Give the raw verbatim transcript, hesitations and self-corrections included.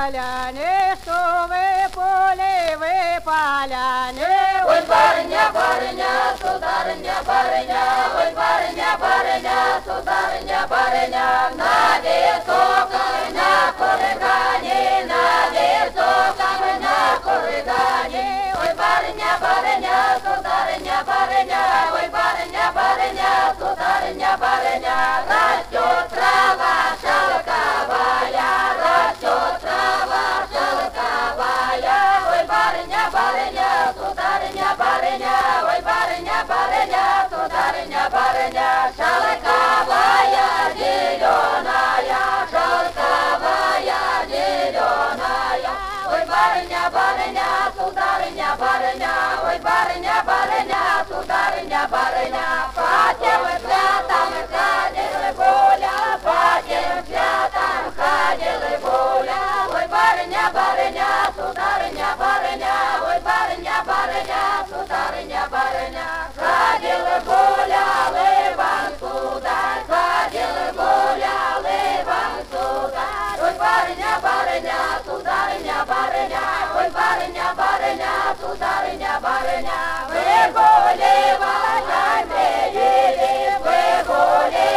поляне, що ви полі, ви поляне. Ой, бариня, бариня, судариня, бариня, ой, бариня, бариня, судариня, бариня, на високом, на корыгані, на високом, на корыгані. Ой, бариня, бариня, судариня, бариня, ой, бариня, бариня, судариня, бариня, растет трава шелковая, растет трава шелковая. Ой, барыня, барыня, сударыня, барыня, ой, барыня, барыня, сударыня, барыня, шелковая, зеленая, шелковая, зеленая. Ой, барыня, барыня, сударыня, барыня, ой, барыня, барыня, сударыня, барыня, по тем святам ходила Боля, по тем святам ходила Боля. Ой, барыня, барыня, сударыня, барыня, ой, барыня, барыня, сударыня, барыня, ходила Боля, лыван сударь, ходила Боля, лыван сударь. Ой, барыня, барыня, сударыня, барыня, ой, барыня, барыня, сударыня, барыня, вы Боли, вы Боли,